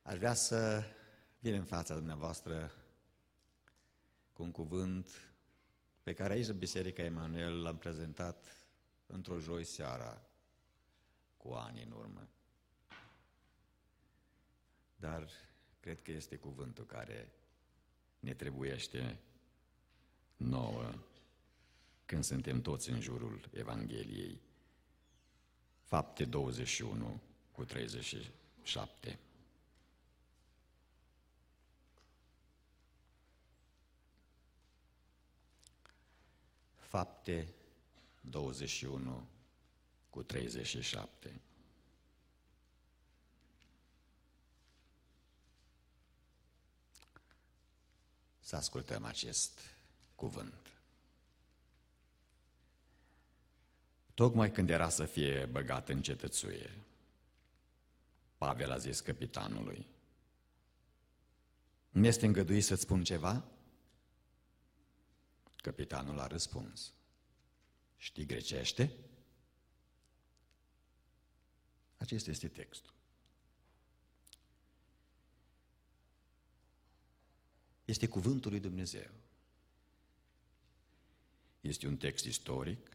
Aș vrea să vin în fața dumneavoastră cu un cuvânt pe care aici în Biserica Emanuel l-am prezentat într-o joi seara cu ani în urmă. Dar cred că este cuvântul care ne trebuiește nouă când suntem toți în jurul Evangheliei. Fapte 21 cu 37. Fapte 21 cu 37. Să ascultăm acest cuvânt. Tocmai când era să fie băgat în cetățuie, Pavel a zis căpitanului: "Nu este îngăduit să-ți spun ceva?" Căpitanul a răspuns: "Știi grecește?" Acesta este textul. Este cuvântul lui Dumnezeu. Este un text istoric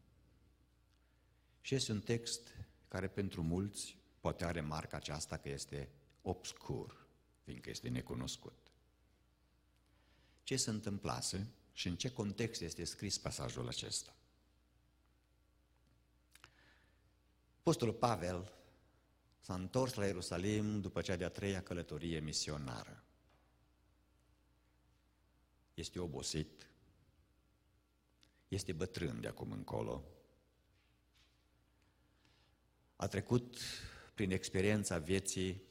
și este un text care pentru mulți poate are marca aceasta că este obscur, fiindcă este necunoscut. Ce se întâmplase și în ce context este scris pasajul acesta? Apostolul Pavel s-a întors la Ierusalim după cea de-a treia călătorie misionară. Este obosit, este bătrân de acum încolo, a trecut prin experiența vieții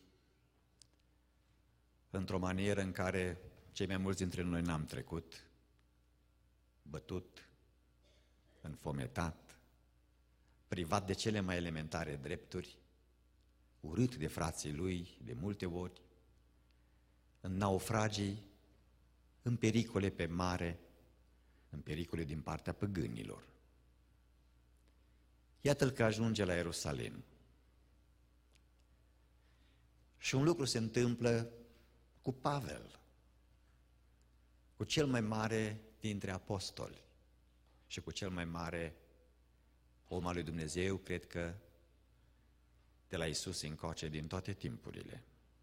într-o manieră în care cei mai mulți dintre noi n-am trecut, bătut, înfometat, privat de cele mai elementare drepturi, urât de frații lui de multe ori, în naufragii, în pericole pe mare, în pericole din partea păgânilor. Iată-l că ajunge la Ierusalim. Și un lucru se întâmplă cu Pavel, cu cel mai mare dintre apostoli și cu cel mai mare om al lui Dumnezeu, cred că de la Iisus încoace din toate timpurile.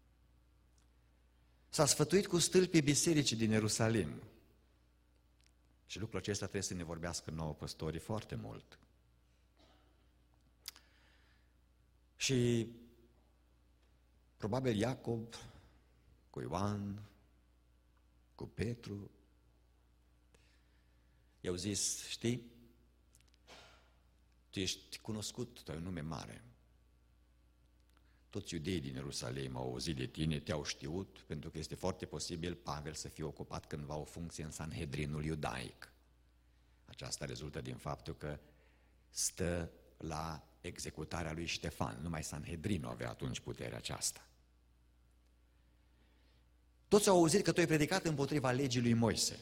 S-a sfătuit cu stâlpii bisericii din Ierusalim. Și lucrul acesta trebuie să ne vorbească nouă păstorii foarte mult. Și probabil Iacob, cu Ioan, cu Petru, i-au zis: "Știi, tu ești cunoscut, tu ai un nume mare. Toți iudeii din Ierusalim au auzit de tine, te-au știut, pentru că este foarte posibil Pavel să fie ocupat cândva o funcție în Sanhedrinul iudaic. Aceasta rezultă din faptul că stă la executarea lui Ștefan. Numai Sanhedrinul avea atunci puterea aceasta. Toți au auzit că tu ai predicat împotriva legii lui Moise.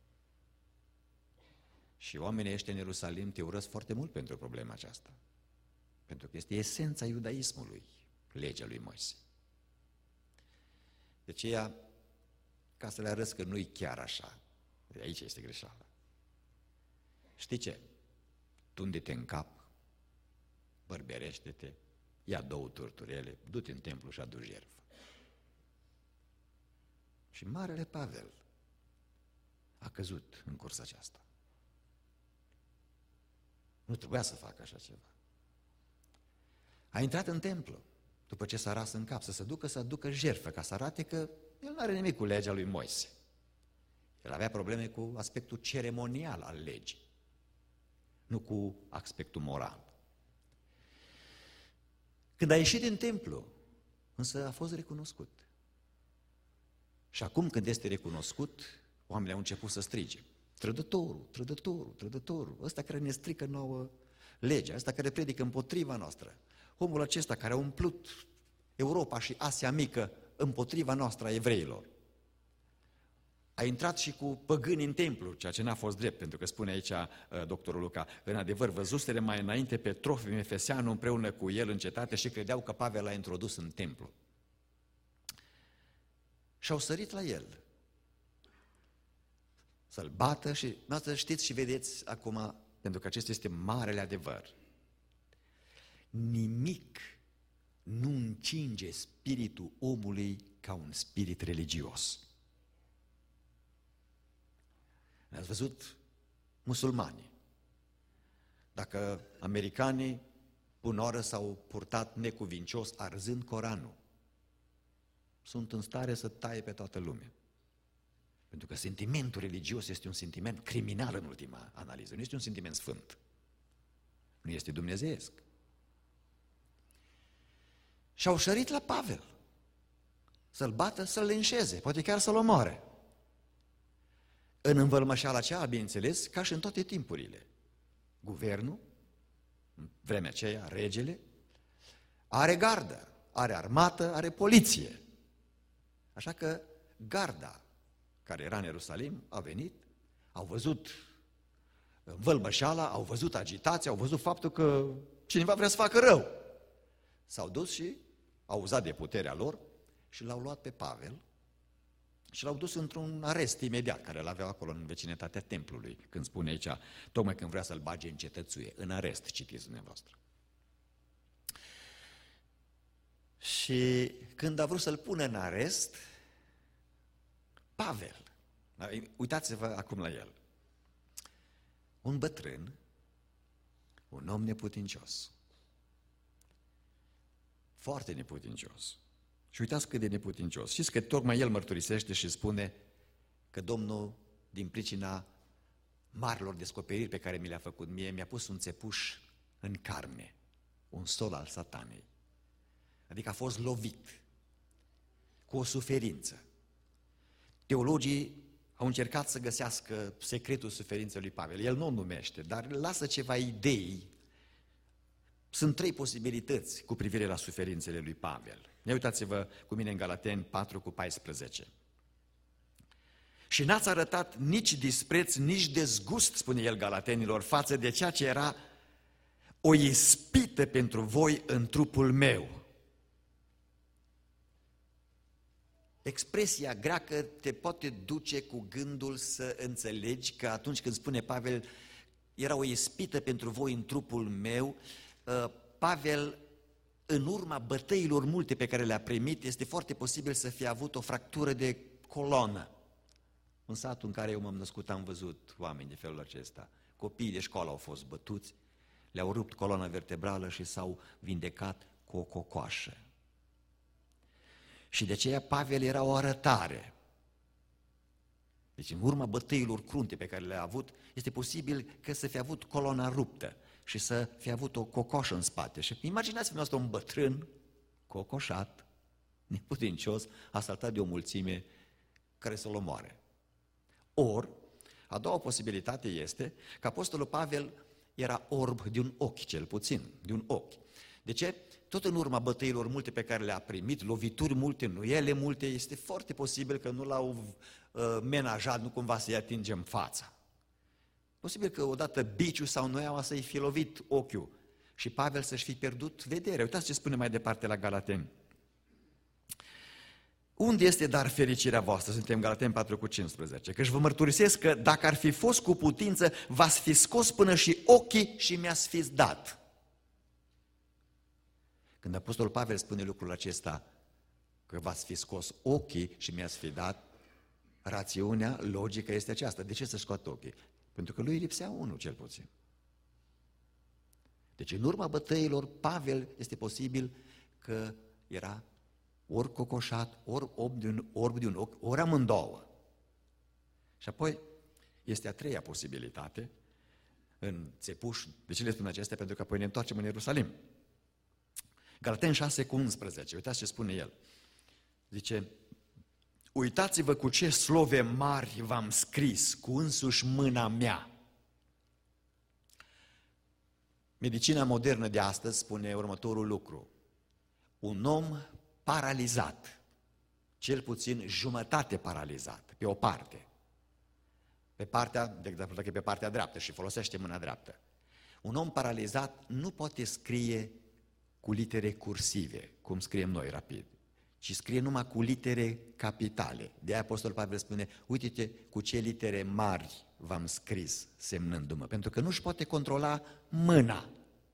Și oamenii ăștia în Ierusalim te urăsc foarte mult pentru problema aceasta. Pentru că este esența iudaismului, legea lui Moise. De aceea, ca să le arăți că nu-i chiar așa, de aici este greșeala. Știi ce? Tunde-te în cap, bărberește-te, ia 2 turturele, du-te în templu și adu jertfă. Și marele Pavel a căzut în cursa aceasta. Nu trebuia să facă așa ceva. A intrat în templu, după ce s-a ras în cap, să aducă jertfă, ca să arate că el nu are nimic cu legea lui Moise. El avea probleme cu aspectul ceremonial al legii, nu cu aspectul moral. Când a ieșit din templu, însă a fost recunoscut. Și acum când este recunoscut, oamenii au început să strige: "Trădătorul, trădătorul, trădătorul, ăsta care ne strică nouă legea, ăsta care predică împotriva noastră, omul acesta care a umplut Europa și Asia Mică împotriva noastră a evreilor. A intrat și cu păgâni în templu, ceea ce n-a fost drept, pentru că spune aici doctorul Luca: în adevăr, văzuseră mai înainte pe Trofim Efeseanu împreună cu el în cetate și credeau că Pavel l-a introdus în templu." și-au sărit la el să-l bată și noastră știți și vedeți acum, pentru că acesta este marele adevăr. Nimic nu încinge spiritul omului ca un spirit religios. Ați văzut musulmanii. Dacă americanii până oră s-au purtat necuvincios arzând Coranul, sunt în stare să taie pe toată lumea. Pentru că sentimentul religios este un sentiment criminal în ultima analiză, nu este un sentiment sfânt. Nu este dumnezeiesc. Și-au sărit la Pavel să-l bată, să-l linșeze, poate chiar să-l omoare. În învălmășeala aceea, bineînțeles, ca și în toate timpurile, guvernul, în vremea aceea, regele, are gardă, are armată, are poliție. Așa că garda care era în Ierusalim a venit, au văzut învălmășeala, au văzut agitația, au văzut faptul că cineva vrea să facă rău. S-au dus și au uzat de puterea lor și l-au luat pe Pavel și l-au dus într-un arest imediat, care l-aveau acolo în vecinătatea templului, când spune aici, tocmai când vrea să-l bage în cetățuie, în arest, citiți dumneavoastră. Și când a vrut să-l pună în arest, Pavel, uitați-vă acum la el, un bătrân, un om neputincios, foarte neputincios. Și uitați cât de neputincios. Știți că tocmai el mărturisește și spune că Domnul, din pricina marilor descoperiri pe care mi le-a făcut mie, mi-a pus un țepuș în carne, un sol al satanei. Adică a fost lovit cu o suferință. Teologii au încercat să găsească secretul suferinței lui Pavel. El nu o numește, dar lasă ceva idei. Sunt 3 posibilități cu privire la suferințele lui Pavel. Ia uitați-vă cu mine în Galateni 4:14. Și n-ați arătat nici dispreț, nici dezgust, spune el Galatenilor, față de ceea ce era o ispită pentru voi în trupul meu. Expresia greacă te poate duce cu gândul să înțelegi că atunci când spune Pavel, era o ispită pentru voi în trupul meu, Pavel, în urma bătăilor multe pe care le-a primit, este foarte posibil să fie avut o fractură de coloană. În satul în care eu m-am născut am văzut oameni de felul acesta. Copiii de școală au fost bătuți, le-au rupt coloana vertebrală și s-au vindecat cu o cocoașă. Și de aceea Pavel era o arătare. Deci în urma bătăilor crunte pe care le-a avut, este posibil că să fie avut coloana ruptă și să fie avut o cocoșă în spate. Și imaginați-vă noastră un bătrân, cocoșat, neputincios, asaltat de o mulțime care să-l omoare. Ori, a doua posibilitate este că apostolul Pavel era orb de un ochi, cel puțin, de un ochi. De ce? Tot în urma bătăilor multe pe care le-a primit, lovituri multe, nuiele multe, este foarte posibil că nu l-au menajat, nu cumva să-i atingem fața. Posibil că odată biciul sau noiaua să-i fi lovit ochiul și Pavel să-și fi pierdut vederea. Uitați ce spune mai departe la Galateni. Unde este dar fericirea voastră? Suntem Galateni 4:15. Căci vă mărturisesc că dacă ar fi fost cu putință, v-ați fi scos până și ochii și mi-ați fi dat. Când apostolul Pavel spune lucrul acesta, că v-ați fi scos ochii și mi-ați fi dat, rațiunea logică este aceasta. De ce să scoată ochii? Pentru că lui lipsea unul, cel puțin. Deci în urma bătăilor, Pavel este posibil că era ori cocoșat, ori orb de un ochi, ori amândouă. Și apoi este a treia posibilitate în țepuș. De ce le spun acestea? Pentru că apoi ne întoarcem în Ierusalim. Galateni 6:11, uitați ce spune el. Zice, uitați-vă cu ce slove mari v-am scris, cu însuși mâna mea. Medicina modernă de astăzi spune următorul lucru. Un om paralizat, cel puțin jumătate paralizat, pe o parte. Pe partea, de exemplu, pe partea dreaptă și folosește mâna dreaptă. Un om paralizat nu poate scrie cu litere cursive, cum scriem noi rapid, ci scrie numai cu litere capitale. De-aia Apostolul Pavel spune, uite-te cu ce litere mari v-am scris semnându-mă, pentru că nu-și poate controla mâna.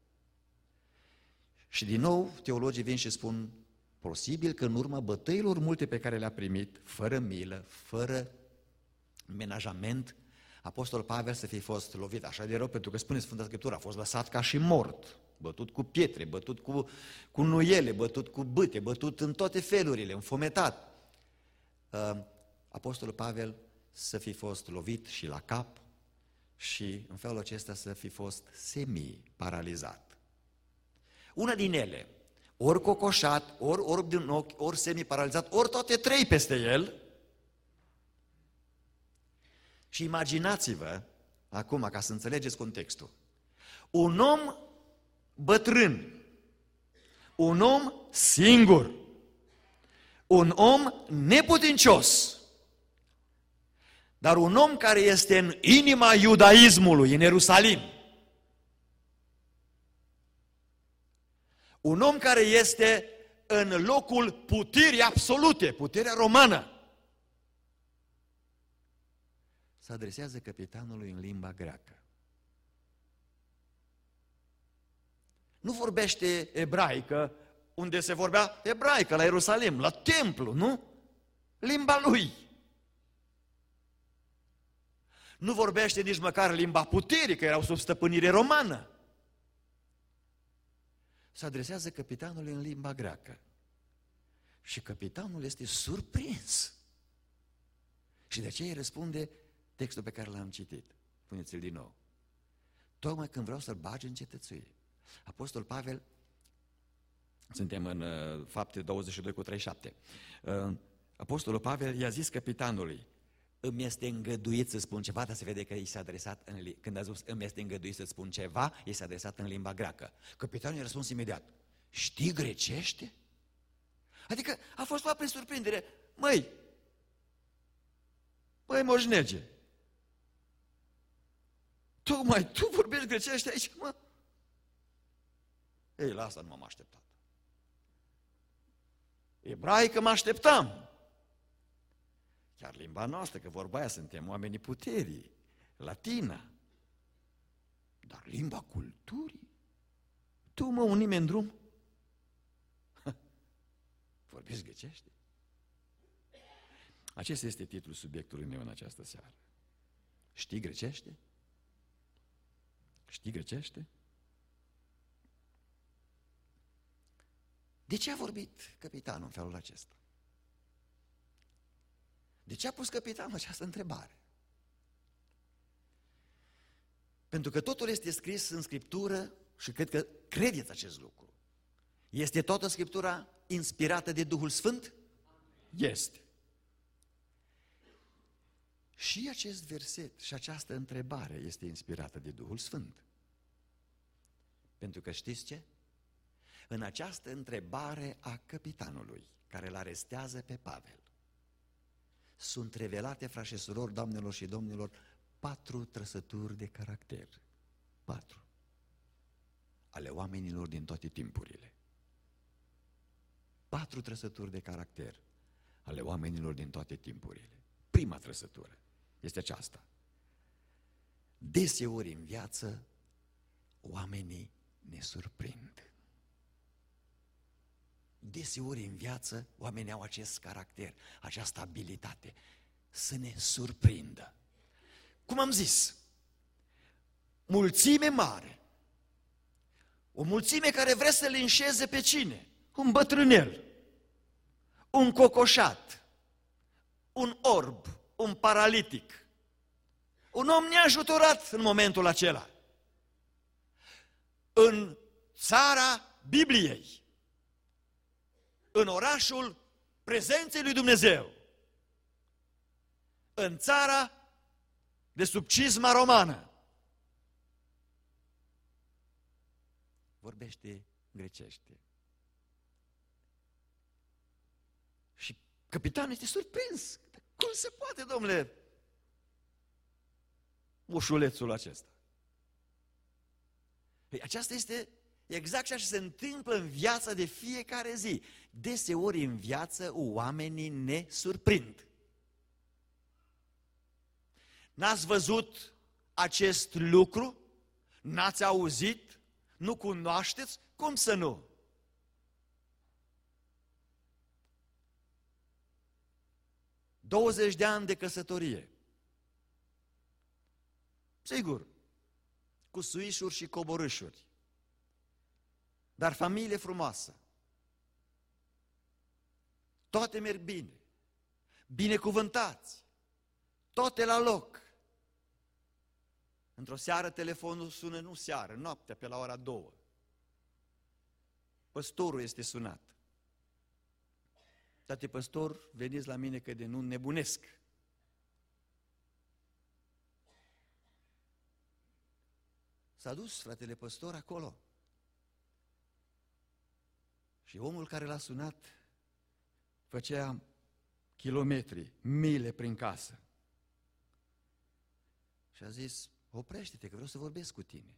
Și din nou, teologii vin și spun, posibil că în urma bătăilor multe pe care le-a primit, fără milă, fără menajament, Apostolul Pavel să fi fost lovit așa de rău, pentru că spune Sfânta Scriptură, a fost lăsat ca și mort, bătut cu pietre, bătut cu nuiele, bătut cu bâte, bătut în toate felurile, înfometat. Apostolul Pavel să fi fost lovit și la cap și în felul acesta să fi fost semi-paralizat. Una din ele, ori cocoșat, ori orb din ochi, ori semi-paralizat, ori toate trei peste el. Și imaginați-vă, acum, ca să înțelegeți contextul, un om bătrân, un om singur, un om neputincios, dar un om care este în inima iudaismului, în Ierusalim, un om care este în locul puterii absolute, puterea romană, se adresează căpitanului în limba greacă. Nu vorbește ebraică, unde se vorbea ebraică, la Ierusalim, la templu, nu? Limba lui. Nu vorbește nici măcar limba puterii, că erau sub stăpânire romană. Se adresează căpitanului în limba greacă. Și căpitanul este surprins. Și de aceea îi răspunde textul pe care l-am citit. Puneți-l din nou. Tocmai când vreau să-l bage în cetățuie. Apostol Pavel, suntem în Fapte 22:37. Apostolul Pavel i-a zis căpitanului, îmi este îngăduit să spun ceva, dar se vede că i s-a adresat, când a spus îmi este îngăduit să spun ceva, i s-a adresat în limba greacă. Căpitanul i-a răspuns imediat, știi grecește? Adică a fost luat prin surprindere, măi moșnege, tocmai tu vorbești grecește aici, mă? Ei, la asta nu m-am așteptat. Ebraică mă așteptam. Chiar limba noastră, că vorba aia suntem oamenii puterii, latina. Dar limba culturii? Tu, mă, un nimeni în drum? Vorbești grecește? Acesta este titlul subiectului meu în această seară. Știi grecește? Știi grecește? De ce a vorbit căpitanul în felul acesta? De ce a pus căpitanul această întrebare? Pentru că totul este scris în Scriptură și cred că credeți acest lucru. Este toată Scriptura inspirată de Duhul Sfânt? Este. Și acest verset și această întrebare este inspirată de Duhul Sfânt. Pentru că știți ce? În această întrebare a căpitanului, care îl arestează pe Pavel, sunt revelate, frați și surori, doamnelor și domnilor, 4 trăsături de caracter. 4. Ale oamenilor din toate timpurile. 4 trăsături de caracter ale oamenilor din toate timpurile. Prima trăsătură este aceasta. Deseori în viață, oamenii ne surprind. Deseori în viață, oamenii au acest caracter, această abilitate, să ne surprindă. Cum am zis, mulțime mare, o mulțime care vrea să linșeze pe cine? Un bătrânel, un cocoșat, un orb, un paralitic, un om neajutorat în momentul acela. În țara Bibliei, în orașul prezenței lui Dumnezeu, în țara de sub cizma romană, vorbește grecește. Și capitanul este surprins. Cum se poate, domnule, ușulețul acesta? Păi aceasta este Exact ceea ce se întâmplă în viața de fiecare zi. Deseori în viață oamenii ne surprind. N-ați văzut acest lucru? N-ați auzit? Nu cunoașteți? Cum să nu? ...20 de ani de căsătorie. Sigur, cu suișuri și coborâșuri. Dar familie frumoasă. Toate merg bine. Binecuvântați. Toate la loc. Într-o seară telefonul sună, nu seară, noaptea, pe la ora 2. Păstorul este sunat. Tate păstor, veniți la mine că de nu nebunesc. S-a dus fratele păstor acolo. Și omul care l-a sunat făcea kilometri, mile prin casă. Și a zis, oprește-te că vreau să vorbesc cu tine.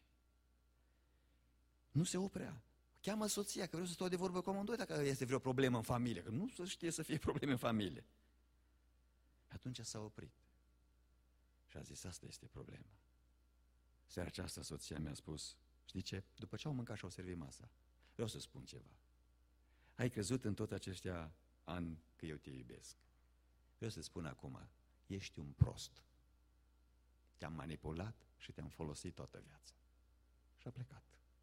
Nu se oprea. Cheamă soția că vreau să stau de vorbă cu amândoi dacă este vreo problemă în familie, că nu se știe să fie probleme în familie. Atunci s-a oprit. Și a zis, asta este problema. Seara aceasta soția mi-a spus, știi ce? După ce au mâncat și au servit masa, vreau să spun ceva. Ai crezut în tot aceștia ani că eu te iubesc. Vreau să spun acum, ești un prost. Te-am manipulat și te-am folosit toată viața. Și a plecat.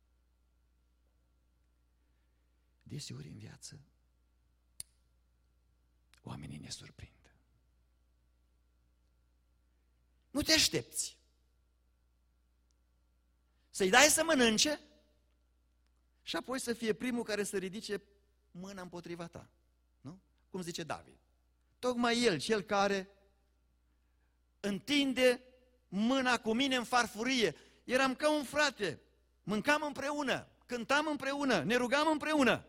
Deseori în viață, oamenii ne surprind. Nu te aștepți să-i dai să mănânce și apoi să fie primul care să ridice mâna împotriva ta. Nu? Cum zice David. Tocmai el, cel care întinde mâna cu mine în farfurie. Eram ca un frate, mâncam împreună, cântam împreună, ne rugam împreună.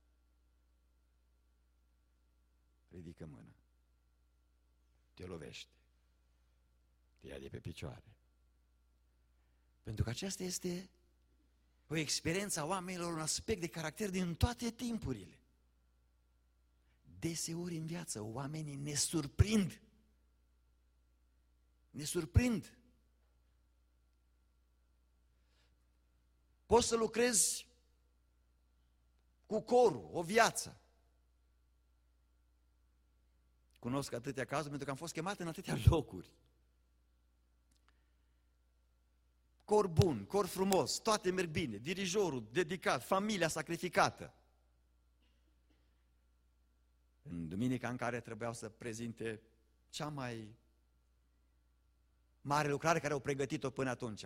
Ridică mâna, te lovește, te ia de pe picioare. Pentru că aceasta este o experiență a oamenilor, un aspect de caracter din toate timpurile. Deseori în viață oamenii ne surprind. Ne surprind. Poți să lucrezi cu corul, o viață. Cunosc atâtea cazuri pentru că am fost chemat în atâtea locuri. Cor bun, cor frumos, toate merg bine, dirijorul dedicat, familia sacrificată. În duminica în care trebuiau să prezinte cea mai mare lucrare care au pregătit-o până atunci.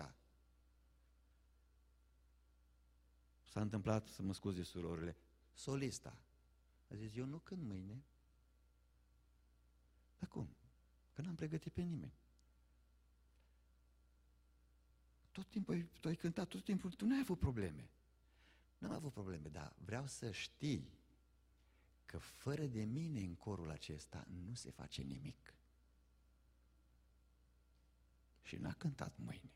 S-a întâmplat, să mă scuze surorile, solista. A zis, eu nu cânt mâine. Dar cum? Că n-am pregătit pe nimeni. Tot timpul tu ai cântat, tot timpul tu n-ai avut probleme. N-am avut probleme, dar vreau să știi că fără de mine în corul acesta nu se face nimic. Și n-a cântat mâine.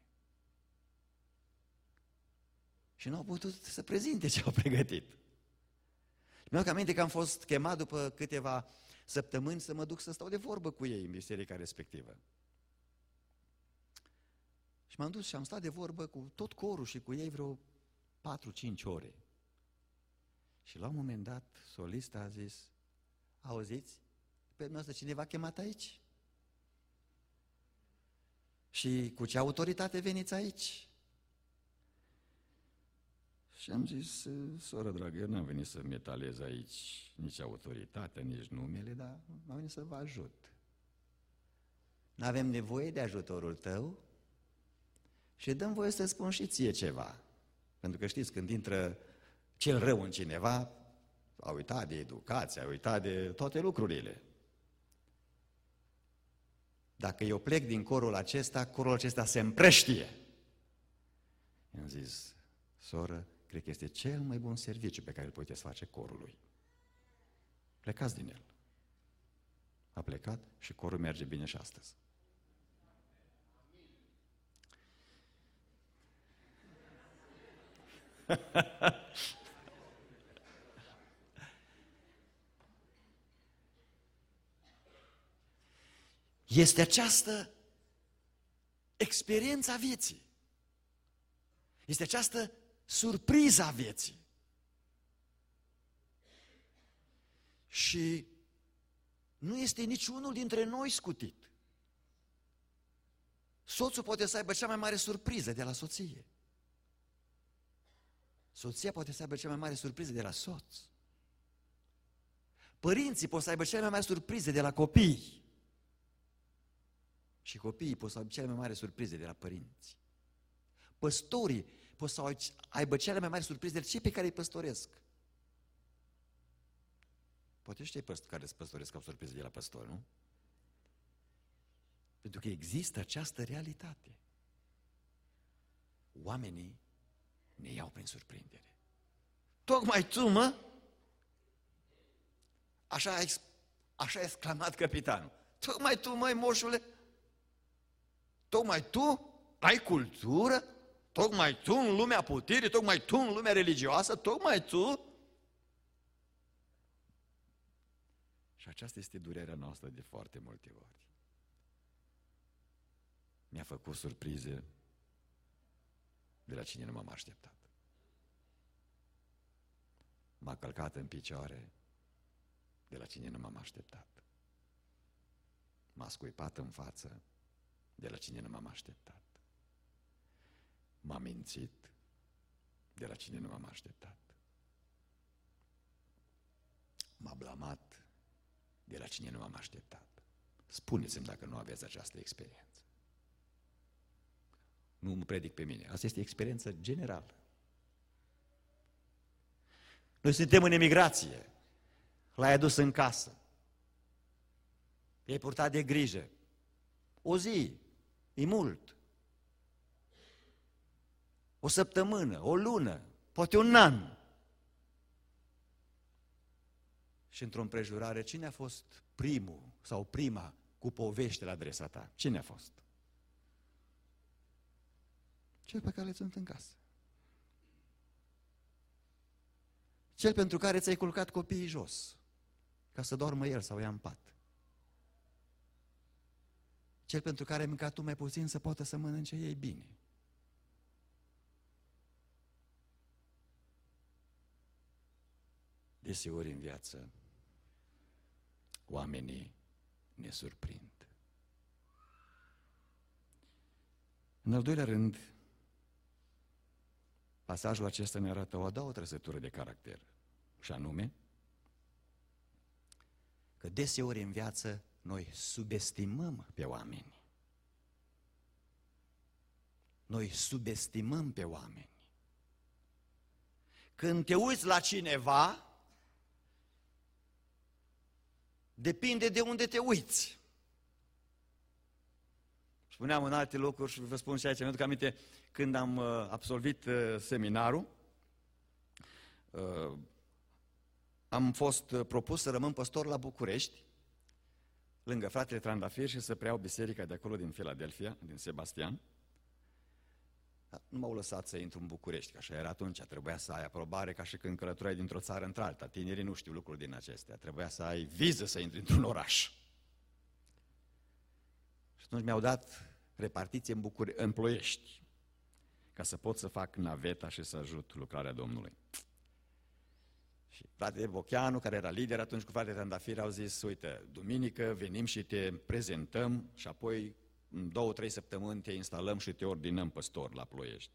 Și nu au putut să prezinte ce au pregătit. Mi-am aminte că am fost chemat după câteva săptămâni să mă duc să stau de vorbă cu ei în biserica respectivă. Și m-am dus și am stat de vorbă cu tot corul și cu ei vreo 4-5 ore. Și la un moment dat, solista a zis, auziți, pe noastră cineva a chemat aici? Și cu ce autoritate veniți aici? Și am zis, soră dragă, eu n-am venit să metalez aici nici autoritatea, nici numele, dar am venit să vă ajut. N-avem nevoie de ajutorul tău și dăm voie să spun și ție ceva. Pentru că știți, când intră cel rău în cineva, a uitat de educație, a uitat de toate lucrurile. Dacă eu plec din corul acesta se împrăștie. I-am zis, soră, cred că este cel mai bun serviciu pe care îl puteți face corului. Plecați din el. A plecat și corul merge bine și astăzi. Este această experiență a vieții. Este această surpriză a vieții. Și nu este niciunul dintre noi scutit. Soțul poate să aibă cea mai mare surpriză de la soție. Soția poate să aibă cea mai mare surpriză de la soț. Părinții pot să aibă cea mai mare surpriză de la copii. Și copiii pot să aibă cele mai mari surprize de la părinți. Păstorii pot să aibă cele mai mari surprize de cei pe care îi păstoresc. Poate și cei care îți păstoresc au surprize de la păstori, nu? Pentru că există această realitate. Oamenii ne iau prin surprindere. Tocmai tu, mă? Așa a exclamat capitanul. Tocmai tu, măi, moșule? Tocmai tu ai cultură? Tocmai tu în lumea puterii? Tocmai tu în lumea religioasă? Tocmai tu? Și aceasta este durerea noastră de foarte multe ori. Mi-a făcut surprize de la cine nu m-am așteptat. M-a călcat în picioare de la cine nu m-am așteptat. M-a scuipat în față de la cine nu m-am așteptat. M-a mințit de la cine nu m-am așteptat. M-a blamat de la cine nu m-am așteptat. Spuneți-mi dacă nu aveți această experiență. Nu mă predic pe mine. Asta este experiență generală. Noi suntem în emigrație. L-ai adus în casă. I-ai purtat de grijă. O zi, e mult. O săptămână, o lună, poate un an. Și într-o împrejurare, cine a fost primul sau prima cu povești la adresa ta? Cine a fost? Cel pe care l-ai ținut în casă. Cel pentru care ți-ai culcat copiii jos, ca să doarmă el sau ea în pat. Cel pentru care ai mâncat tu mai puțin să poată să mănânce ei bine. Deseori în viață, oamenii ne surprind. În al doilea rând, pasajul acesta ne arată o a doua trăsătură de caracter, și anume că deseori în viață noi subestimăm pe oameni. Noi subestimăm pe oameni. Când te uiți la cineva, depinde de unde te uiți. Spuneam în alte locuri și vă spun și aici, mi-aduc aminte, când am absolvit seminarul, am fost propus să rămân păstor la București, lângă fratele Trandafir, și să preiau biserica de acolo din Filadelfia, din Sebastian. Nu m-au lăsat să intru în București, că așa era atunci, trebuia să ai aprobare ca și când călătoreai dintr-o țară într-alta. Tinerii nu știu lucruri din acestea, trebuia să ai viză să intri într-un oraș. Și atunci mi-au dat repartiție în Ploiești, ca să pot să fac naveta și să ajut lucrarea Domnului. Și fratele Bocheanu, care era lider atunci cu fratele Trandafir, au zis, uite, duminică venim și te prezentăm și apoi în 2-3 săptămâni te instalăm și te ordinăm păstor la Ploiești.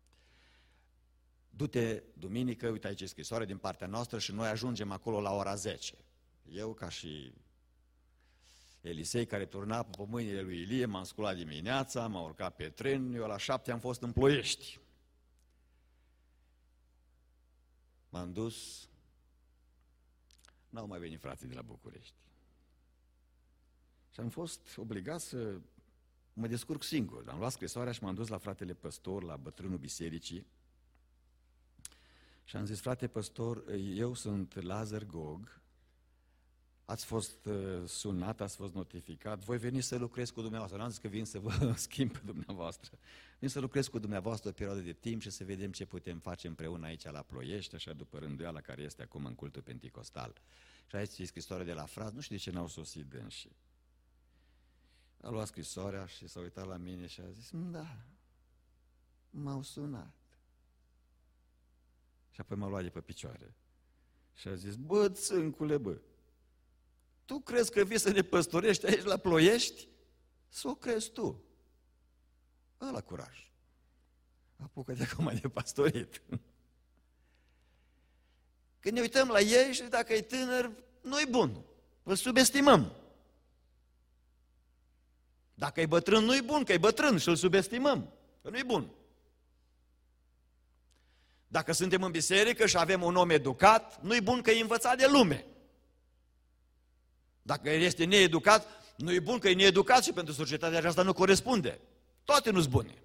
Du-te duminică, uite aici e scrisoare din partea noastră și noi ajungem acolo la ora 10. Eu, ca și Elisei, care turna pe mâinile lui Ilie, m-am sculat dimineața, m-am urcat pe tren, eu la 7 am fost în Ploiești. M-am dus, n-au mai venit frații de la București. Și am fost obligat să mă descurc singur. Am luat scrisoarea și m-am dus la fratele păstor, la bătrânul bisericii. Și am zis, frate păstor, eu sunt Lazar Gog, ați fost sunat, ați fost notificat, voi veni să lucrez cu dumneavoastră. N-am zis că vin să vă schimb pe dumneavoastră. Vin să lucrez cu dumneavoastră o perioadă de timp și să vedem ce putem face împreună aici la Ploiești, așa după rânduiala care este acum în cultul penticostal. Și aici e scrisoarea de la fraz, nu știu de ce n-au sosit dânsii. A luat scrisoarea și s-a uitat la mine și a zis, da, m-au sunat. Și apoi m-a luat de pe picioare și a zis, bă, țâncule, bă, tu crezi că vii să ne păstorești aici la Ploiești? Să o crezi tu. Ăla curaj. Apucă-te acum de pastorit. Când ne uităm la ei și dacă e tânăr, nu-i bun. Îl subestimăm. Dacă e bătrân, nu-i bun, că e bătrân și îl subestimăm. Că nu-i bun. Dacă suntem în biserică și avem un om educat, nu-i bun că e învățat de lume. Dacă este needucat, nu e bun că e needucat și pentru societatea aceasta nu corespunde. Toate nu-s bune.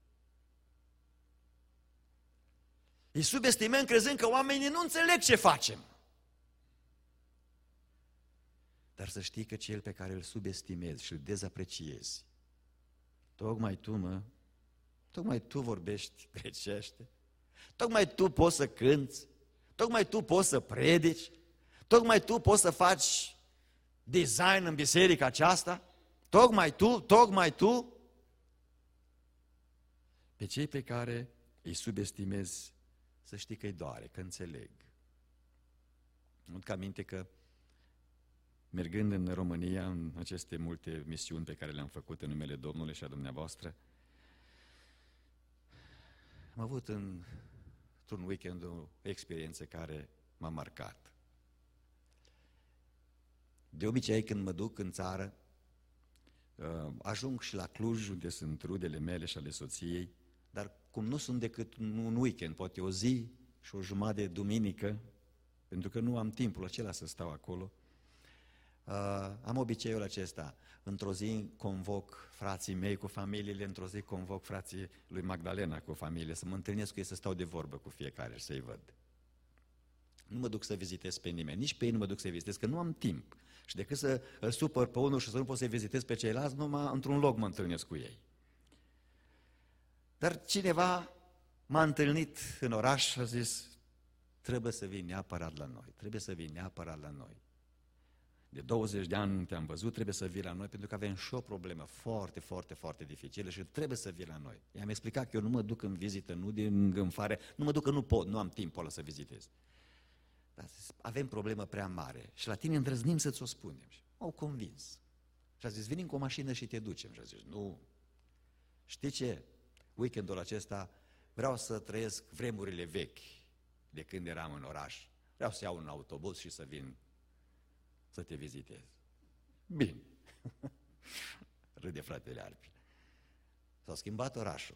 Îi subestimăm crezând că oamenii nu înțeleg ce facem. Dar să știi că cel pe care îl subestimezi și îl dezapreciezi, tocmai tu vorbești grecește, tocmai tu poți să cânți, tocmai tu poți să predici, tocmai tu poți să faci design în biserica aceasta, tocmai tu, pe cei pe care îi subestimezi, să știi că îi doare, că înțeleg. Nu-mi aminte că mergând în România, în aceste multe misiuni pe care le-am făcut în numele Domnului și a dumneavoastră, am avut într-un weekend o experiență care m-a marcat. De obicei, când mă duc în țară, ajung și la Cluj, unde sunt rudele mele și ale soției, dar cum nu sunt decât un weekend, poate o zi și o jumătate de duminică, pentru că nu am timpul acela să stau acolo, am obiceiul acesta. Într-o zi convoc frații mei cu familiile, într-o zi convoc frații lui Magdalena cu familie, să mă întâlnesc cu ei, să stau de vorbă cu fiecare și să-i văd. Nu mă duc să vizitez pe nimeni, nici pe ei nu mă duc să-i vizitez, că nu am timp. Și decât să îl supăr pe unul și să nu pot să-i vizitez pe ceilalți, numai într-un loc mă întâlnesc cu ei. Dar cineva m-a întâlnit în oraș și a zis, trebuie să vii neapărat la noi, trebuie să vii neapărat la noi. De 20 de ani nu te-am văzut, trebuie să vii la noi, pentru că avem și o problemă foarte, foarte, foarte dificilă și trebuie să vii la noi. I-am explicat că eu nu mă duc în vizită, nu din îngânfare, nu mă duc că nu pot, nu am timpul ăla să vizitez. Dar avem problemă prea mare și la tine îndrăznim să-ți o spunem. Și m-au convins. Și a zis, venim cu o mașină și te ducem. Și a zis, nu, știi ce? Weekendul acesta vreau să trăiesc vremurile vechi de când eram în oraș. Vreau să iau un autobuz și să vin să te vizitez. Bine. Râde fratele Arpi. S-a schimbat orașul.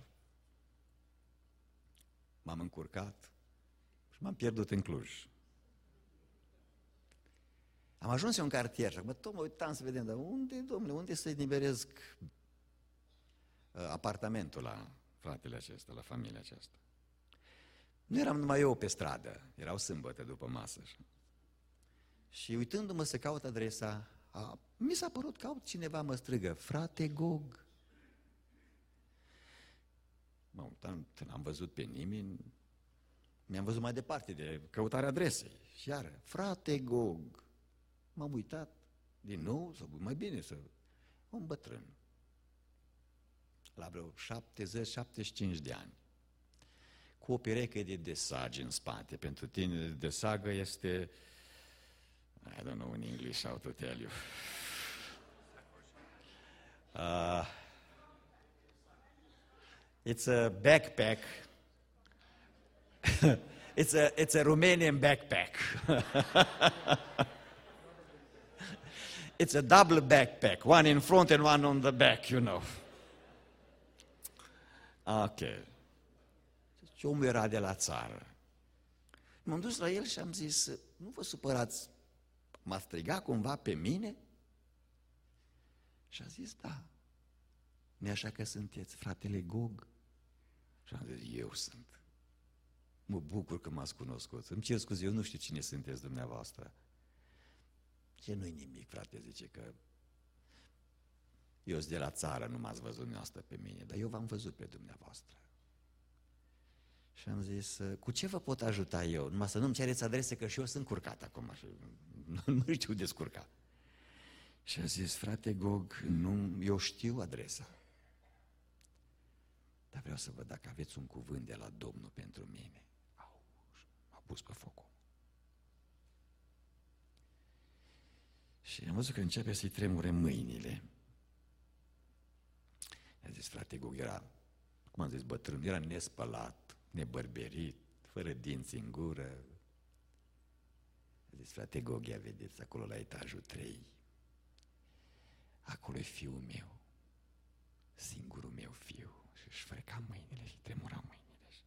M-am încurcat și m-am pierdut în Cluj. Am ajuns eu în cartier și acum tot mă uitam să vedem, dar unde, domnule, unde să-i nimeresc apartamentul la fratele acesta, la familia aceasta? Nu eram numai eu pe stradă, erau sâmbătă după masă. Și uitându-mă să caut adresa, mi s-a părut, caut cineva, mă strigă, frate Gog. Mă uitam, n-am văzut pe nimeni, mi-am văzut mai departe de căutarea adresei. Și iară, frate Gog. M-am uitat din nou, sau mai bine să... Un bătrân, la vreo 70-75 de ani, cu o pereche de desagi în spate. Pentru tine desagă este... I don't know in English how to tell you. It's a backpack. It's a Romanian backpack. It's a double backpack, one in front and one on the back, you know. Ok. Deci omul era de la țară. M-am dus la el și am zis, nu vă supărați, m-a strigat cumva pe mine? Și a zis, da. Nu așa că sunteți fratele Gog? Și am zis, eu sunt. Mă bucur că m-ați cunoscut. Îmi cer scuze, eu nu știu cine sunteți dumneavoastră. Ce nu-i nimic, frate, zice că eu sunt de la țară, nu m-ați văzut dumneavoastră pe mine, dar eu v-am văzut pe dumneavoastră. Și am zis, cu ce vă pot ajuta eu? Numai să nu-mi cereți adrese, că și eu sunt curcat acum și nu știu descurca. Și a zis, frate Gog, nu, eu știu adresa, dar vreau să văd dacă aveți un cuvânt de la Domnul pentru mine. M-a pus pe focul. Și am văzut că începe să-i tremure mâinile. I-a zis, frate Gog, era, cum am zis, bătrân, era nespălat, nebărberit, fără dinți în gură. I-a zis, frate Gog, ia vedeți, acolo la etajul 3, acolo e fiul meu, singurul meu fiu. Și își freca mâinile și tremura mâinile.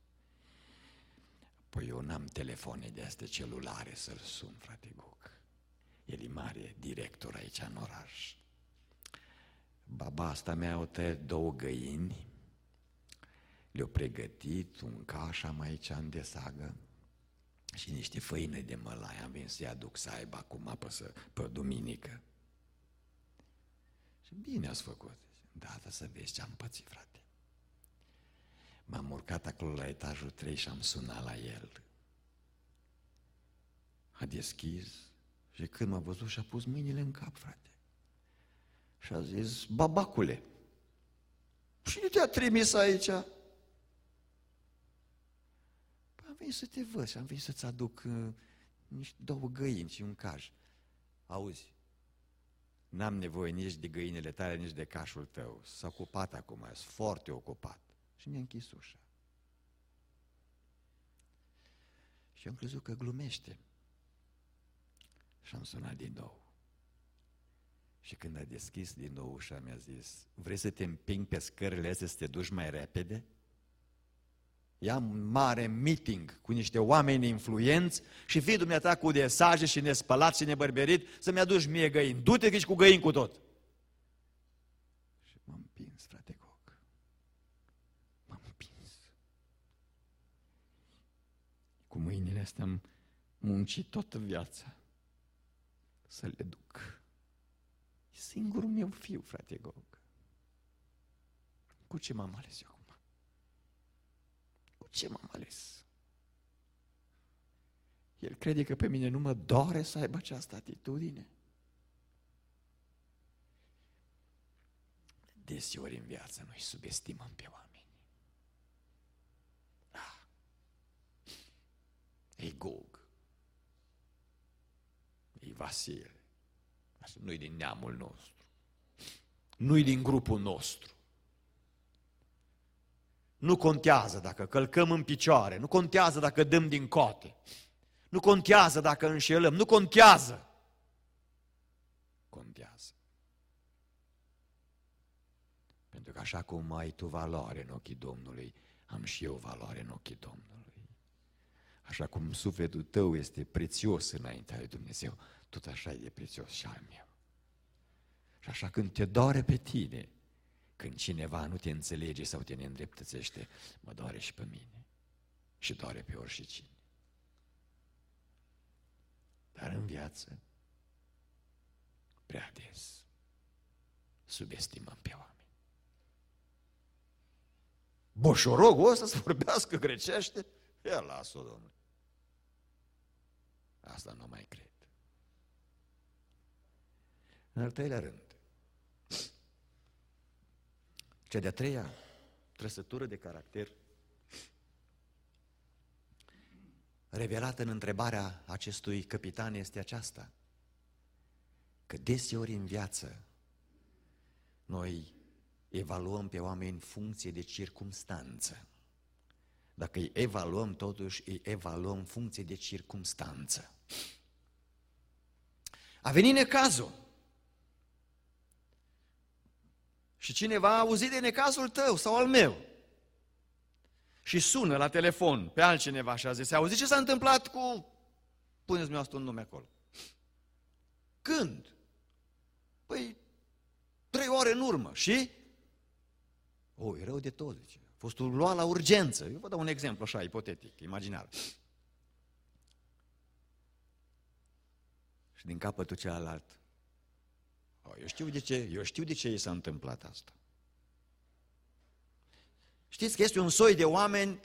Păi eu n-am telefoane de astea celulare să-l sun, frate Gog. El e mare director aici în oraș. Baba asta mea o tăiat 2 găini, le-o pregătit, un caș am aici în desagă și niște făină de mălai. Am venit să-i aduc să aibă acum pe duminică. Și bine ați făcut. Da, să vezi ce am pățit, frate. M-am urcat acolo la etajul 3 și am sunat la el. A deschis și când m-a văzut și-a pus mâinile în cap, frate. Și a zis, babacule, cine te-a trimis aici? Păi am venit să te văd și am venit să-ți aduc niște 2 găini și un caș. Auzi, n-am nevoie nici de găinile tale, nici de cașul tău. S-a ocupat acum, sunt foarte ocupat. Și mi-a închis ușa. Și am crezut că glumește. Și am sunat din nou. Și când a deschis din nou ușa, mi-a zis, vrei să te împing pe scările astea să te duci mai repede? Ia un mare meeting cu niște oameni influenți și fii dumneata cu desaje și nespălat și nebărberit să-mi aduci mie găini. Du-te că ești cu găini cu tot. Și m-am împins, frate Gog. M-am împins. Cu mâinile astea am muncit toată viața să le duc. E singurul meu fiu, frate Gog. Cu ce m-am ales eu acum? Cu ce m-am ales? El crede că pe mine nu mă doare să aibă această atitudine? Deseori în viață noi subestimăm pe oameni. E Gog. E Vasile. Nu-i din neamul nostru. Nu-i din grupul nostru. Nu contează dacă călcăm în picioare, nu contează dacă dăm din cote, nu contează dacă înșelăm, nu contează. Contează. Pentru că așa cum ai tu valoare în ochii Domnului, am și eu valoare în ochii Domnului. Așa cum sufletul tău este prețios înaintea lui Dumnezeu, tot așa e de prețios și al meu. Și așa când te doare pe tine, când cineva nu te înțelege sau te neîndreptățește, mă doare și pe mine și doare pe oricine. Dar în viață, prea des, subestimăm pe oameni. Boșorogul ăsta să vorbească grecește? Ia lasă-o, Domnule. Asta nu mai cred. În al 3-lea rând, cea de-a 3-a trăsătură de caracter revelată în întrebarea acestui capitan este aceasta, că deseori în viață noi evaluăm pe oameni în funcție de circumstanță. Dacă îi evaluăm, totuși îi evaluăm în funcție de circumstanță. A venit necazul. Și cineva a auzit de necazul tău sau al meu. Și sună la telefon pe altcineva și a zis, auzi ce s-a întâmplat cu... Puneți dumneavoastră un nume acolo. Când? Păi, 3 ore în urmă. Și? E rău de tot, zice. A fost luat la urgență. Eu vă dau un exemplu așa, ipotetic, imaginar. Și Și din capătul celălalt, eu știu de ce i s-a întâmplat asta. Știți că este un soi de oameni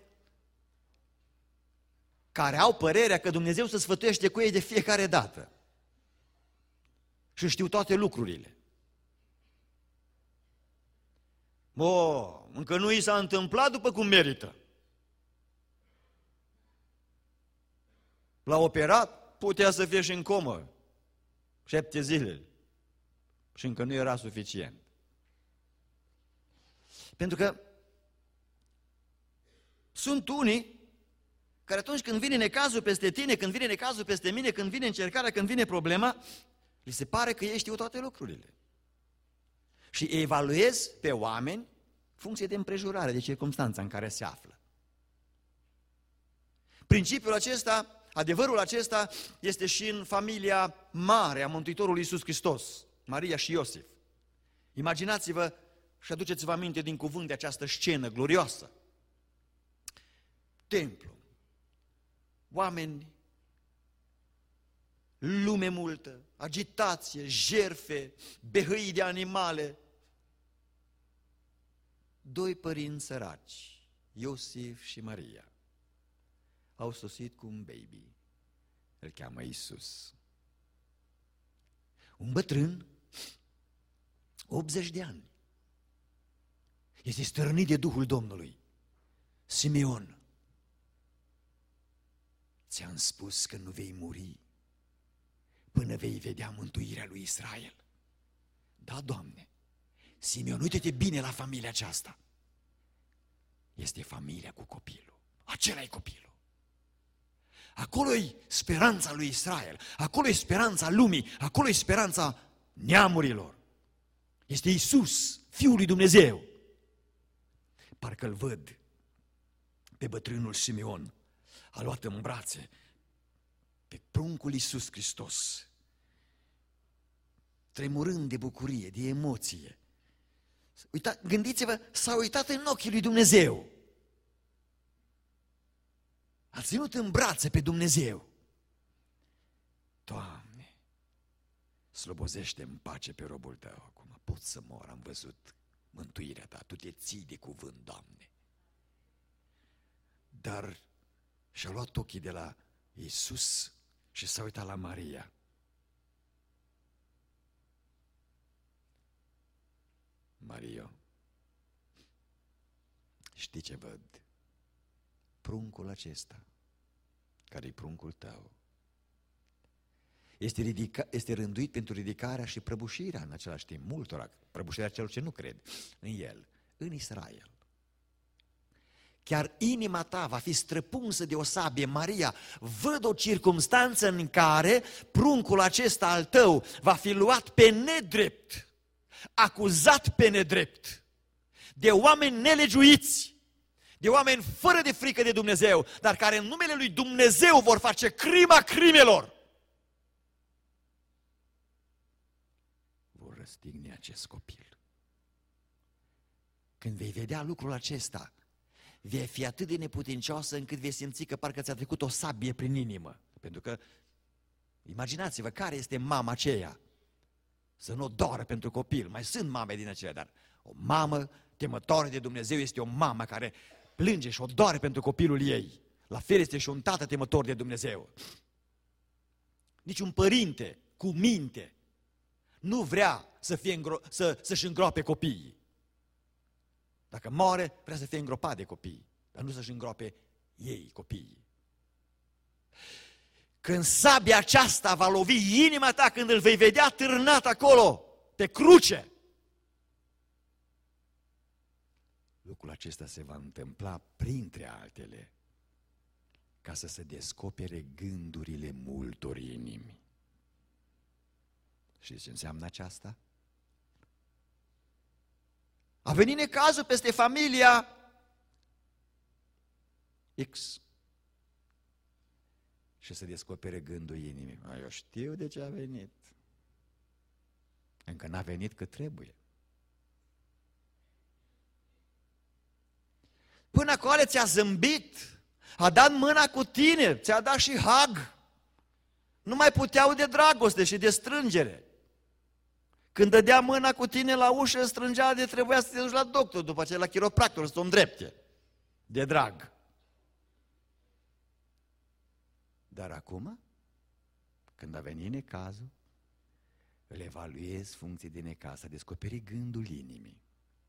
care au părerea că Dumnezeu se sfătuiește cu ei de fiecare dată. Și știu toate lucrurile. Încă nu i s-a întâmplat după cum merită. L-a operat, putea să fie și în comă 7 zile. Și încă nu era suficient. Pentru că sunt unii care atunci când vine necazul peste tine, când vine necazul peste mine, când vine încercarea, când vine problema, li se pare că ei știu toate lucrurile. Și evaluezi pe oameni funcție de împrejurare, de circumstanța în care se află. Principiul acesta, adevărul acesta este și în familia mare a Mântuitorului Iisus Hristos, Maria și Iosif. Imaginați-vă și aduceți-vă aminte din cuvânt de această scenă glorioasă. Templu, oameni, lume multă, agitație, jerfe, behăii de animale. 2 părinți săraci, Iosif și Maria, au sosit cu un baby, îl cheamă Iisus. Un bătrân, 80 de ani, este stărnit de Duhul Domnului. Simeon, ți-am spus că nu vei muri până vei vedea mântuirea lui Israel. Da, Doamne, Simeon, uite-te bine la familia aceasta. Este familia cu copilul. Acela e copilul. Acolo-i speranța lui Israel, acolo-i speranța lumii, acolo-i speranța neamurilor. Este Iisus, Fiul lui Dumnezeu. Parcă-l văd pe bătrânul Simeon, a luat în brațe pe pruncul Iisus Hristos, tremurând de bucurie, de emoție. Gândiți-vă, s-a uitat în ochii lui Dumnezeu. A ținut în brațe pe Dumnezeu. Doamne, slobozește în pace pe robul Tău. Acum pot să mor, am văzut mântuirea Ta, Tu te ții de cuvânt, Doamne. Dar și-a luat ochii de la Iisus și s-a uitat la Maria. Mario, știi ce văd? Pruncul acesta, care-i pruncul tău, este rânduit pentru ridicarea și prăbușirea în același timp multora, prăbușirea celor ce nu cred în el, în Israel. Chiar inima ta va fi străpunsă de o sabie. Maria, văd o circumstanță în care pruncul acesta al tău va fi luat pe nedrept, acuzat pe nedrept, de oameni nelegiuiți, de oameni fără de frică de Dumnezeu, dar care în numele lui Dumnezeu vor face crima crimelor. Vor răstigni acest copil. Când vei vedea lucrul acesta, vei fi atât de neputincioasă încât vei simți că parcă ți-a trecut o sabie prin inimă. Pentru că, imaginați-vă, care este mama aceea? Să nu doară pentru copil. Mai sunt mame din acelea, dar o mamă temătoare de Dumnezeu este o mamă care plânge și o doare pentru copilul ei. La fel este și un tată temător de Dumnezeu. Nici un părinte cu minte nu vrea să-și îngroape copiii. Dacă moare, vrea să fie îngropat de copii, dar nu să-și îngroape ei, copiii. Când sabia aceasta va lovi inima ta, când îl vei vedea târnat acolo, pe cruce, lucrul acesta se va întâmpla printre altele, ca să se descopere gândurile multor inimi. Știți ce înseamnă aceasta? A venit necazul peste familia X și să descopere gândul inimii. Eu știu de ce a venit. Încă n-a venit cât trebuie. Până acolo ți-a zâmbit, a dat mâna cu tine, ți-a dat și hug. Nu mai puteau de dragoste și de strângere. Când dădea mâna cu tine la ușă, strângea de trebuia să te duci la doctor, după aceea la chiropractor, să o îndrepte. De drag. Dar acum, când a venit necazul, îl evaluezi funcții de necaz, să descoperi gândul inimii.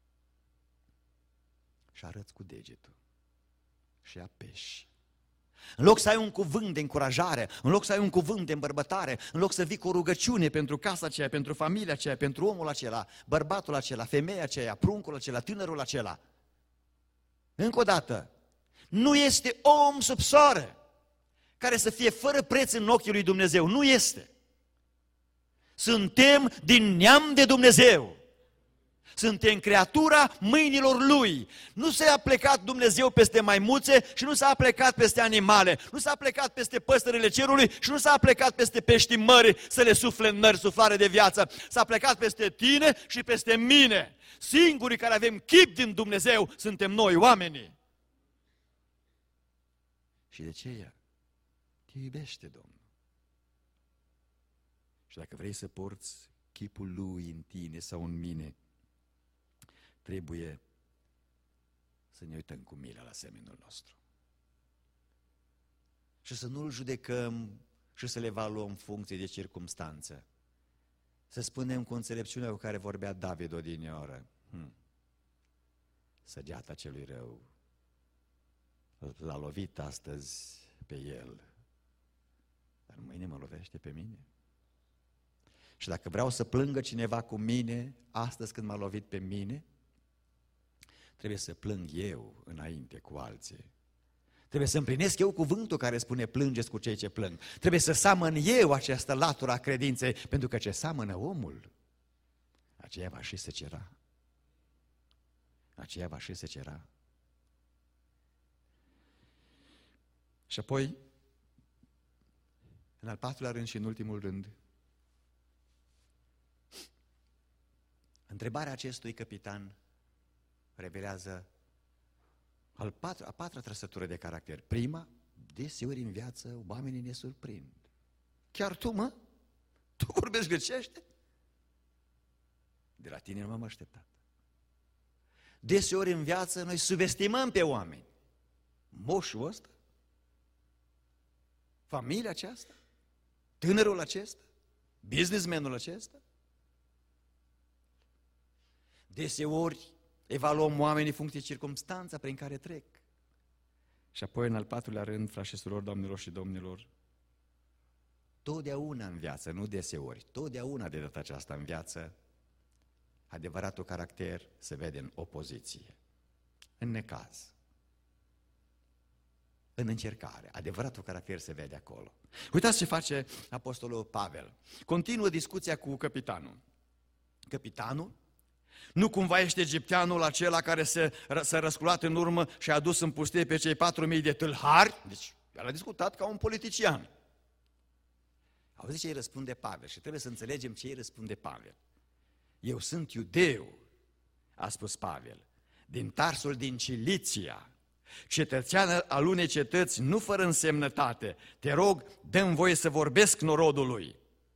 Și arăți cu degetul. Și apeși. În loc să ai un cuvânt de încurajare, în loc să ai un cuvânt de îmbărbătare, în loc să vii cu o rugăciune pentru casa aceea, pentru familia aceea, pentru omul acela, bărbatul acela, femeia aceea, pruncul acela, tânărul acela. Încă o dată, nu este om sub soare care să fie fără preț în ochii lui Dumnezeu. Nu este. Suntem din neam de Dumnezeu. Suntem creatura mâinilor Lui. Nu s-a plecat Dumnezeu peste maimuțe și nu s-a plecat peste animale. Nu s-a plecat peste păsările cerului și nu s-a plecat peste peștii mării să le sufle în mări suflare de viață. S-a plecat peste tine și peste mine. Singurii care avem chip din Dumnezeu suntem noi, oamenii. Și de ce te iubește Domnul? Și dacă vrei să porți chipul Lui în tine sau în mine, trebuie să ne uităm cu milă la semenul nostru. Și să nu-l judecăm și să le evaluăm în funcție de circumstanță. Să spunem cu înțelepciunea cu care vorbea David odinioară. Săgeata celui rău l-a lovit astăzi pe el, dar mâine mă lovește pe mine. Și dacă vreau să plângă cineva cu mine, astăzi când m-a lovit pe mine, trebuie să plâng eu înainte cu alții. Trebuie să împlinesc eu cuvântul care spune plângeți cu cei ce plâng. Trebuie să seamăn eu această latură a credinței, pentru că ce seamănă omul, aceea va și secera. Aceea va și secera. Și apoi, în al patrulea rând și în ultimul rând, întrebarea acestui capitan revelează a patra trăsătură de caracter. Prima, deseori în viață oamenii ne surprind. Chiar tu, mă? Tu vorbești grecește? De la tine nu m-am așteptat. Deseori în viață noi subestimăm pe oameni. Moșul ăsta? Familia aceasta? Tânărul acesta? Businessmanul acesta? Deseori evaluăm oamenii în funcție de circumstanța prin care trec. Și apoi, în al patrulea rând, frați și surori, doamnelor și domnilor, totdeauna în viață, nu deseori, totdeauna de data aceasta în viață, adevăratul caracter se vede în opoziție, în necaz, în încercare. Adevăratul caracter se vede acolo. Uitați ce face apostolul Pavel. Continuă discuția cu capitanul. Capitanul nu cumva ești egipteanul acela care s-a răsculat în urmă și a dus în pustie pe cei 4.000 de tâlhari? Deci, el a discutat ca un politician. Auziți ce îi răspunde Pavel și trebuie să înțelegem ce îi răspunde Pavel. Eu sunt iudeu, a spus Pavel, din Tarsul din Ciliția, cetățean al unei cetăți nu fără însemnătate. Te rog, dă-mi voie să vorbesc norodului.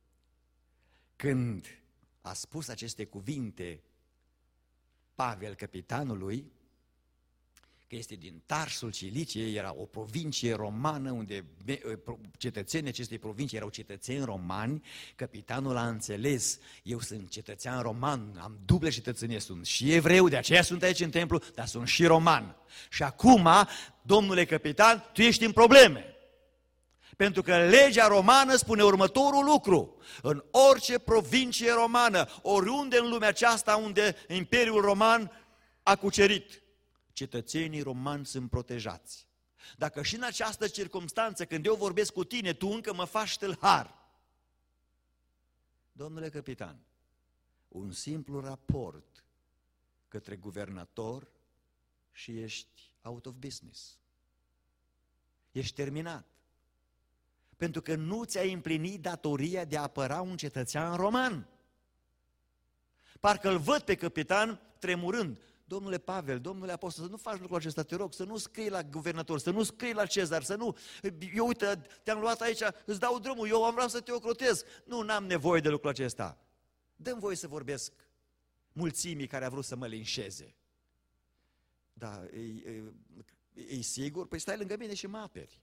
Când a spus aceste cuvinte Pavel, capitanului, că este din Tarsul Ciliciei, era o provincie romană unde cetățenii acestei provincii erau cetățeni romani, capitanul a înțeles, eu sunt cetățean roman, am dublă cetățenie, sunt și evreu, de aceea sunt aici în templu, dar sunt și roman. Și acum, domnule capitan, tu ești în probleme. Pentru că legea romană spune următorul lucru: în orice provincie romană, oriunde în lumea aceasta unde Imperiul Roman a cucerit, cetățenii romani sunt protejați. Dacă și în această circumstanță, când eu vorbesc cu tine, tu încă mă faci tâlhar, domnule capitan, un simplu raport către guvernator și ești out of business. Ești terminat. Pentru că nu ți-ai împlinit datoria de a apăra un cetățean roman. Parcă îl văd pe capitan tremurând. domnule Pavel, domnule apostol, să nu faci lucrul acesta, te rog, să nu scrii la guvernator, să nu scrii la Cezar, să nu, eu uite, te-am luat aici, îți dau drumul, eu am vrea să te ocrotez. Nu, n-am nevoie de lucrul acesta. Dă-mi voie să vorbesc mulțimii care a vrut să mă linșeze. Da, e sigur? Păi stai lângă mine și mă aperi.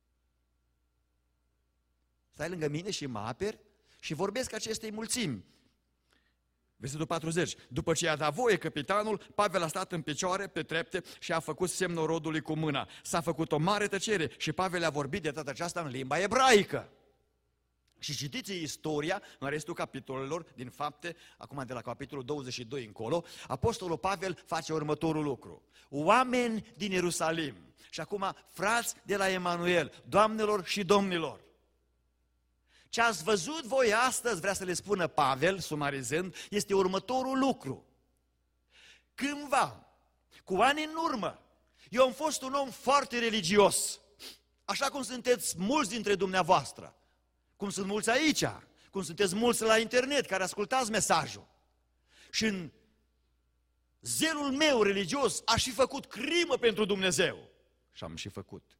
Stai lângă mine și mă aperi și vorbesc acestei mulțimi. Versetul 40. După ce i-a dat voie capitanul, Pavel a stat în picioare pe trepte și a făcut semnul rodului cu mâna. S-a făcut o mare tăcere și Pavel a vorbit de data aceasta în limba ebraică. Și citiți istoria în restul capitolelor din Fapte, acum de la capitolul 22 încolo, apostolul Pavel face următorul lucru. Oameni din Ierusalim și acum frați de la Emanuel, doamnelor și domnilor, ce ați văzut voi astăzi, vrea să le spună Pavel, sumarizând, este următorul lucru. Cândva, cu ani în urmă, eu am fost un om foarte religios, așa cum sunteți mulți dintre dumneavoastră, cum sunt mulți aici, cum sunteți mulți la internet care ascultați mesajul. Și în zelul meu religios aș fi făcut crimă pentru Dumnezeu. Și am și făcut.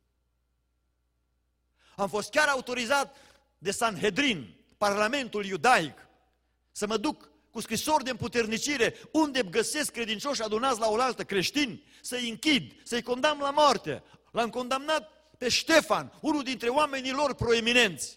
Am fost chiar autorizat de Sanhedrin, Parlamentul iudaic, să mă duc cu scrisori de împuternicire unde găsesc credincioși adunați la oaltă creștini, să-i închid, să-i condamn la moarte. L-am condamnat pe Ștefan, unul dintre oamenii lor proeminenți.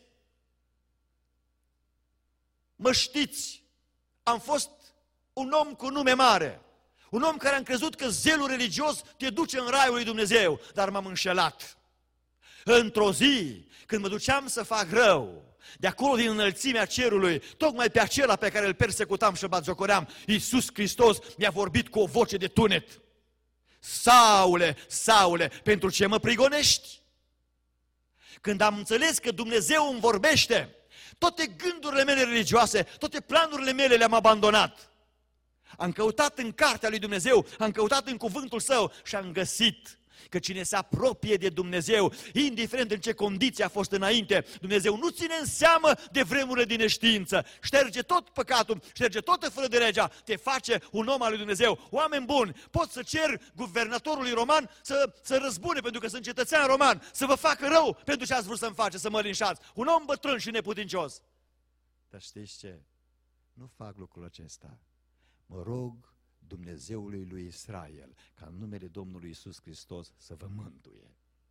Mă știți, am fost un om cu nume mare, un om care am crezut că zelul religios te duce în raiul lui Dumnezeu, dar m-am înșelat. Într-o zi, când mă duceam să fac rău, de acolo din înălțimea cerului, tocmai pe acela pe care îl persecutam și îl batjocoream, Iisus Hristos mi-a vorbit cu o voce de tunet. Saule, Saule, pentru ce mă prigonești? Când am înțeles că Dumnezeu îmi vorbește, toate gândurile mele religioase, toate planurile mele le-am abandonat. Am căutat în cartea lui Dumnezeu, am căutat în cuvântul Său și am găsit că cine se apropie de Dumnezeu, indiferent în ce condiție a fost înainte, Dumnezeu nu ține în seamă de vremurile din neștiință, șterge tot păcatul, șterge toată fără de legea, te face un om al lui Dumnezeu. Oameni buni, pot să cer guvernatorului roman să răzbune pentru că sunt cetățean roman, să vă facă rău pentru ce ați vrut să-mi face, să mă linșați. Un om bătrân și neputincios. Dar știți ce? Nu fac lucrul acesta. Mă rog Dumnezeului lui Israel, ca în numele Domnului Iisus Hristos să vă mântuie.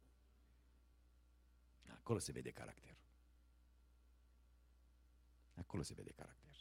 Acolo se vede caracterul. Acolo se vede caracter.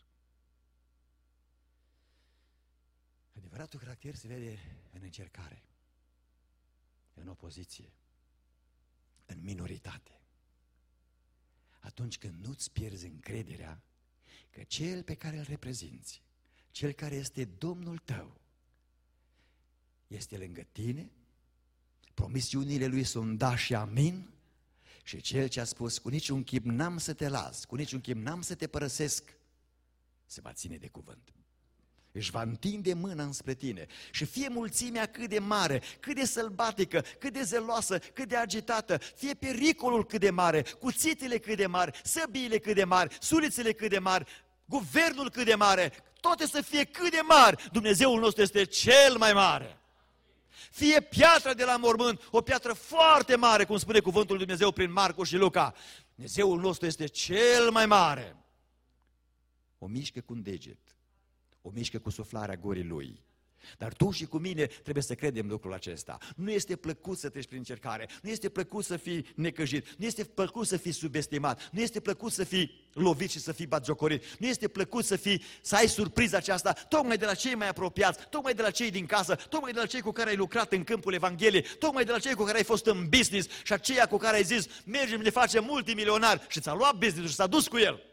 Adevăratul caracter se vede în încercare, în opoziție, în minoritate. Atunci când nu-ți pierzi încrederea că cel pe care îl reprezinți, cel care este Domnul tău, este lângă tine, promisiunile lui sunt da și amin, și cel ce a spus, cu niciun chip n-am să te las, cu niciun chip n-am să te părăsesc, se va ține de cuvânt. Își va întinde mâna înspre tine și fie mulțimea cât de mare, cât de sălbatică, cât de zeloasă, cât de agitată, fie pericolul cât de mare, cuțitele cât de mari, săbiile cât de mari, sulițele cât de mari, guvernul cât de mare, toate să fie cât de mari, Dumnezeul nostru este cel mai mare. Fie piatra de la mormânt, o piatră foarte mare, cum spune cuvântul lui Dumnezeu prin Marcu și Luca, Dumnezeul nostru este cel mai mare. O mișcă cu un deget, o mișcă cu suflarea gurii lui. Dar tu și cu mine trebuie să credem lucrul acesta. Nu este plăcut să treci prin încercare, nu este plăcut să fii necăjit, nu este plăcut să fii subestimat, nu este plăcut să fii lovit și să fii batjocorit, nu este plăcut să ai surpriza aceasta tocmai de la cei mai apropiați, tocmai de la cei din casă, tocmai de la cei cu care ai lucrat în câmpul Evangheliei, tocmai de la cei cu care ai fost în business și aceia cu care ai zis, mergem, ne facem multimilionari și ți-a luat business-ul și s-a dus cu el.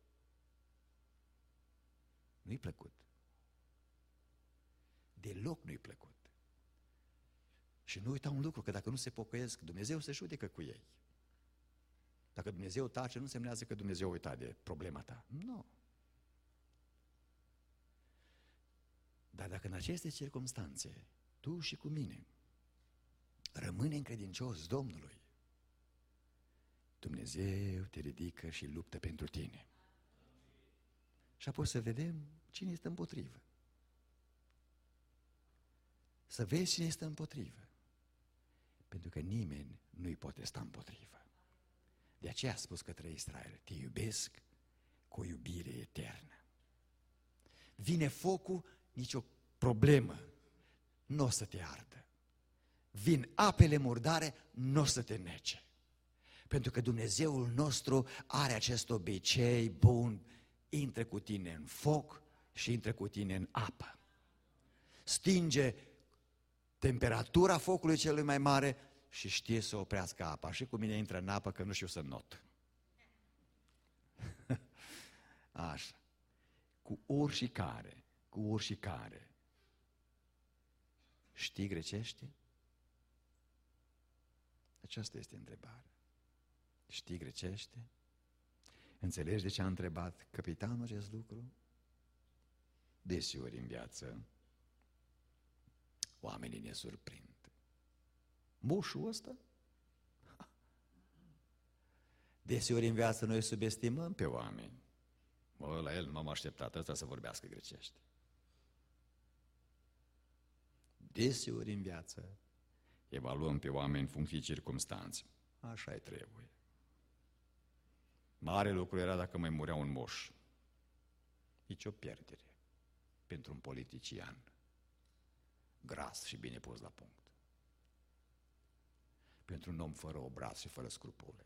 Nu-i plăcut. Deloc nu-i plăcut. Și nu uita un lucru, că dacă nu se pocăiesc, Dumnezeu se judecă cu ei. Dacă Dumnezeu tace, nu semnează că Dumnezeu a uitat de problema ta. Nu. Dar dacă în aceste circumstanțe, tu și cu mine, rămânem credincioși Domnului, Dumnezeu te ridică și luptă pentru tine. Și apoi să vedem cine este împotrivă. Să vezi cine este împotrivă. Pentru că nimeni nu-i poate sta împotrivă. De aceea a spus către Israel, te iubesc cu o iubire eternă. Vine focul, nicio problemă, nu o să te ardă. Vin apele murdare, nu o să te nece. Pentru că Dumnezeul nostru are acest obicei bun, intră cu tine în foc și intră cu tine în apă. Stinge temperatura focului celui mai mare și știe să oprească apa. Și cu mine intră în apă că nu știu să not. Așa. Cu urșicare. Știi grecește? Aceasta este întrebarea. Știi grecește? Înțelegi de ce a întrebat capitanul acest lucru? Deseori în viață oamenii ne surprind. Moșul ăsta? Deseori în viață noi subestimăm pe oameni. La el nu m-am așteptat ăsta să vorbească grecește. Deseori în viață evaluăm pe oameni în funcție de circumstanțe. Așa-i trebuie. Mare lucru era dacă mai murea un moș. Nici o pierdere pentru un politician gras și bine pus la punct. Pentru un om fără obraz și fără scrupule.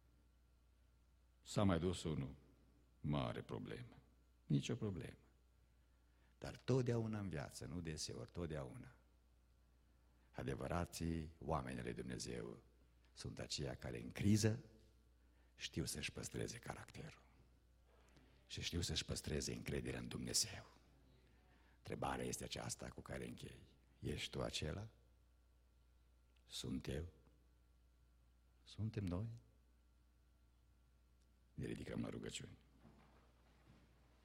S-a mai dus unul, mare problemă. Nici o problemă. Dar totdeauna în viață, nu deseori, totdeauna, adevărații oamenii lui Dumnezeu sunt aceia care în criză știu să-și păstreze caracterul și știu să-și păstreze încrederea în Dumnezeu. Întrebarea este aceasta cu care închei. Ești tu acela? Sunt eu? Suntem noi? Ne ridicăm la rugăciuni.